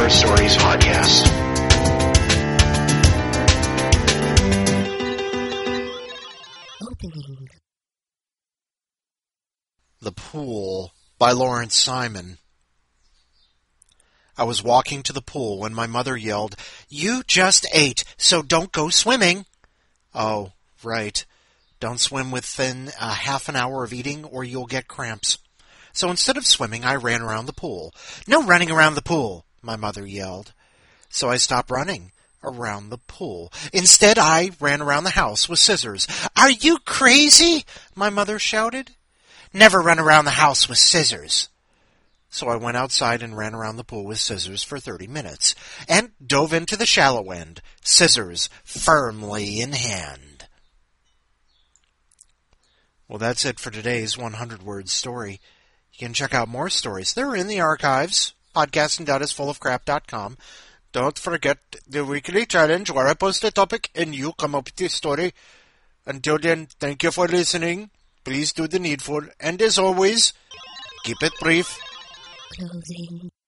Stories podcast. Opening. The Pool by Lawrence Simon. I was walking to the pool when my mother yelled, "You just ate, so don't go swimming." Oh, right. Don't swim within a half an hour of eating or you'll get cramps. So instead of swimming, I ran around the pool. "No running around the pool," my mother yelled. So I stopped running around the pool. Instead, I ran around the house with scissors. "Are you crazy?" my mother shouted. "Never run around the house with scissors." So I went outside and ran around the pool with scissors for 30 minutes and dove into the shallow end, scissors firmly in hand. Well, that's it for today's 100-word story. You can check out more stories. They're in the archives, podcasting.isfullofcrap.com. Don't forget the weekly challenge where I post a topic and you come up with a story. Until then, thank you for listening. Please do the needful. And as always, keep it brief. Closing.